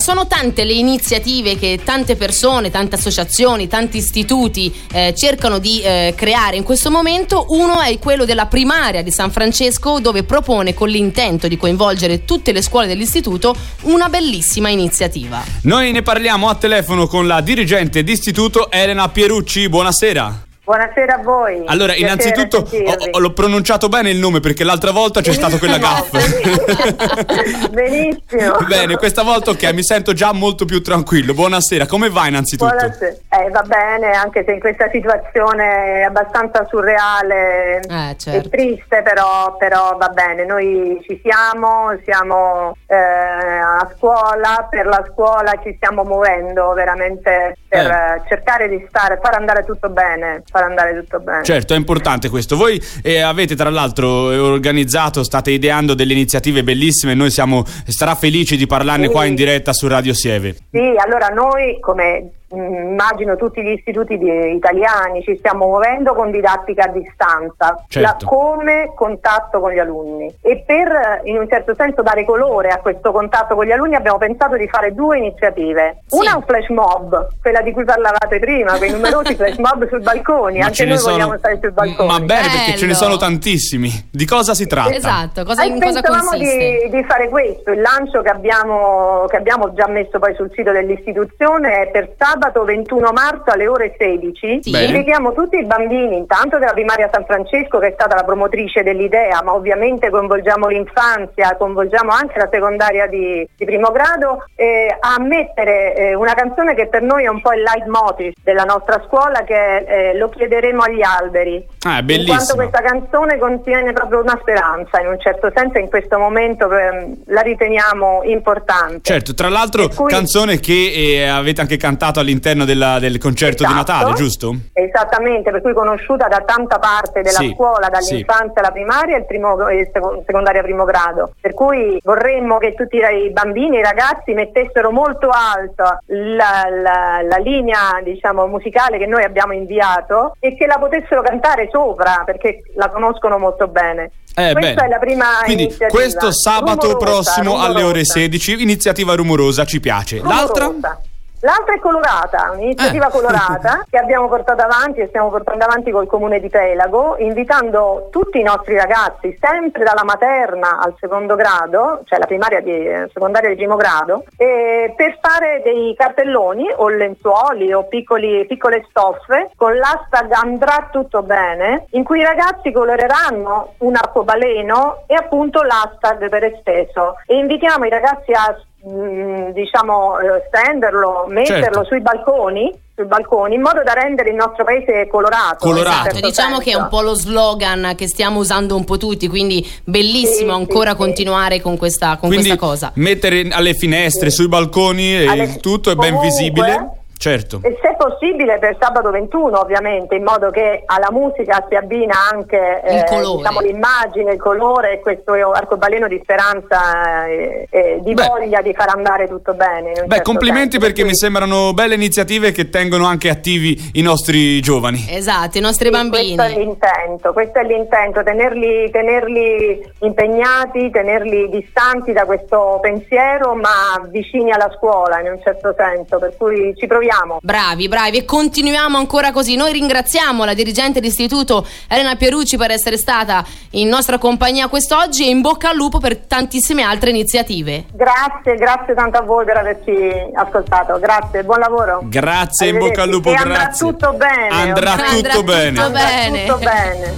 Sono tante le iniziative che tante persone, tante associazioni, tanti istituti cercano di creare in questo momento. Uno è quello della primaria di San Francesco, dove propone, con l'intento di coinvolgere tutte le scuole dell'istituto, una bellissima iniziativa. Noi ne parliamo a telefono con la dirigente d'istituto Elena Pierucci. Buonasera. Buonasera a voi. Allora, innanzitutto l'ho pronunciato bene il nome, perché l'altra volta c'è stato quella gaffa. Benissimo. Bene, questa volta ok, mi sento già molto più tranquillo. Buonasera, come va innanzitutto? Buonasera. Va bene, anche se in questa situazione abbastanza surreale certo. e triste, però va bene. Noi ci siamo a scuola, per la scuola ci stiamo muovendo veramente per cercare di far andare tutto bene. Certo, è importante questo. Voi avete tra l'altro organizzato, state ideando delle iniziative bellissime. Noi siamo strafelici di parlarne qua in diretta su Radio Sieve. Sì, allora noi, come immagino tutti gli istituti italiani, ci stiamo muovendo con didattica a distanza, certo. Come contatto con gli alunni, e per in un certo senso dare colore a questo contatto con gli alunni abbiamo pensato di fare due iniziative. Sì. Una è un flash mob, quella di cui parlavate prima, quei numerosi flash mob sul balcone. Ma anche noi vogliamo stare sul balcone. Ma bene, perché ce ne sono tantissimi. Di cosa si tratta? Esatto, in cosa pensavamo consiste? di fare questo. Il lancio che abbiamo già messo poi sul sito dell'istituzione è per sabato 21 marzo alle ore 16. Sì. Invitiamo tutti i bambini, intanto della primaria San Francesco, che è stata la promotrice dell'idea, ma ovviamente coinvolgiamo l'infanzia, coinvolgiamo anche la secondaria di primo grado, a mettere una canzone che per noi è un po' il leitmotiv della nostra scuola, che Lo chiederemo agli alberi. Bellissimo. In quanto questa canzone contiene proprio una speranza, in un certo senso, in questo momento la riteniamo importante. Certo, tra l'altro canzone che avete anche cantato all'interno del concerto di Natale, giusto? Esattamente, per cui conosciuta da tanta parte della scuola, dall'infanzia alla primaria e secondaria primo grado. Per cui vorremmo che tutti i bambini e i ragazzi mettessero molto alto la linea, diciamo, musicale che noi abbiamo inviato, e che la potessero cantare sopra, perché la conoscono molto bene. Questa è la prima quindi iniziativa. Questo sabato prossimo alle ore 16, iniziativa rumorosa, ci piace. L'altra è colorata, un'iniziativa colorata che abbiamo portato avanti e stiamo portando avanti col comune di Pelago, invitando tutti i nostri ragazzi, sempre dalla materna al secondo grado, cioè la secondaria di primo grado, per fare dei cartelloni o lenzuoli o piccole stoffe con l'hashtag Andrà tutto bene, in cui i ragazzi coloreranno un arcobaleno e appunto l'hashtag per esteso, e invitiamo i ragazzi a stenderlo, metterlo sui balconi, in modo da rendere il nostro paese colorato. Diciamo che è un po' lo slogan che stiamo usando un po' tutti, quindi bellissimo continuare con questa cosa. Mettere alle finestre, sui balconi, tutto è ben visibile. Certo. E se possibile per sabato 21, ovviamente, in modo che alla musica si abbina anche l'immagine, il colore, e questo arcobaleno di speranza e di voglia di far andare tutto bene. Complimenti, perché mi sembrano belle iniziative che tengono anche attivi i nostri giovani. Esatto, i nostri bambini. Questo è l'intento, tenerli impegnati, tenerli distanti da questo pensiero, ma vicini alla scuola in un certo senso, per cui ci proviamo. Bravi, e continuiamo ancora così. Noi ringraziamo la dirigente d'istituto Elena Pierucci per essere stata in nostra compagnia quest'oggi, e in bocca al lupo per tantissime altre iniziative. Grazie tanto a voi per averci ascoltato. Grazie, buon lavoro. Grazie, in bocca al lupo. E andrà tutto bene. Andrà tutto bene. Tutto bene.